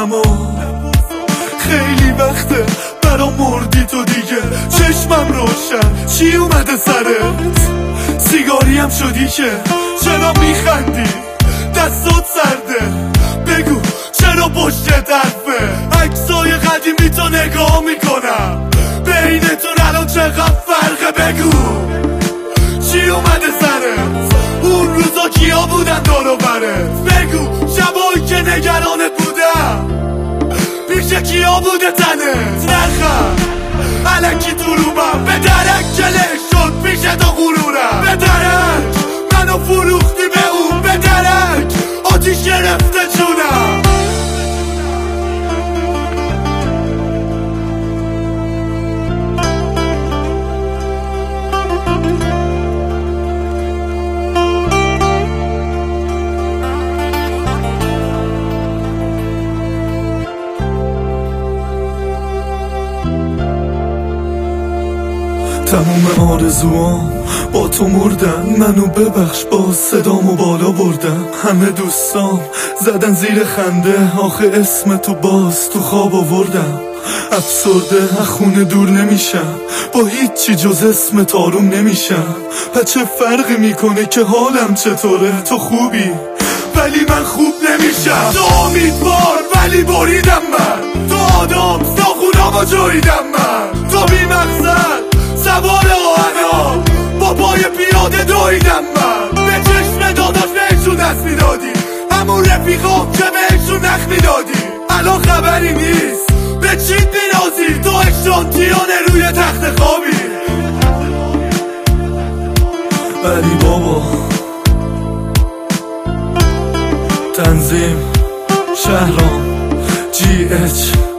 نپرسم و خیلی وقته برا مردی تو دیگه، چشمم روشن چی اومده سرت؟ سیگاریم شدی که چرا میخندی؟ دستات سرده بگو چرا پشتت حرفه؟ عکسای قدیمی تو نگاه میکنم بینتون الان چقدر فرقه؟ بگو چی اومده سرت؟ اون روزا کیا بودن دور برت؟ بگو شبایی که نگرانت بودم پیش کیا بوده تنت؟ نخم الکی تو رومم به درک کلش شد پیش تو غرورم، به درک منو فروختی به اون، به درک آتیش گرفته جونم. تموم آرزوام با تو مردن، منو ببخش با صدامو بالا بردم. همه دوستام زدن زیر خنده، آخه اسم تو باز تو خواب آوردم. افسرده از خونه دور نمیشم، با هیچی جز اسم آروم نمیشم. پس چه فرقی میکنه که حالم چطوره؟ تو خوبی ولی من خوب نمیشم. تو امیدوار ولی بریدم من، تو آدم ناخونامو جویدم من. تو بی مقصد سوار آهنا با پای پیاده دویدم من. به چشم داداش بهشون دست میدادی، همون رفیقام که بهشون نخ میدادی. الان خبری نیست به چیت مینازی، تو اشانتیانه روی تخت خوابی. ولی بابا تنظیم شهرام GH